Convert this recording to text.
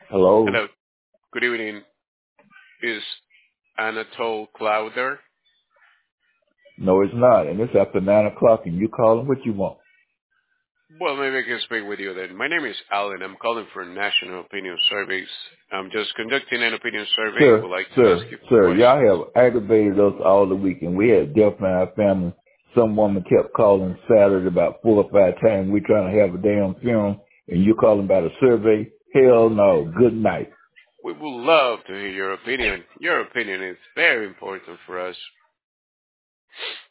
Hello. Hello. Good evening. Is Anatole Cloud there? No, it's not. And it's after 9 o'clock and you calling what you want. Well, maybe I can speak with you then. My name is Alan. I'm calling for National Opinion Surveys. I'm just conducting an opinion survey and Sir, would like to ask sir, you sir, questions. y'all have aggravated us all the week and we had death in our family. Some woman kept calling Saturday about 4 or 5 times. We trying to have a damn funeral and you calling about a survey? Hell no. Good night. We would love to hear your opinion. Your opinion is very important for us.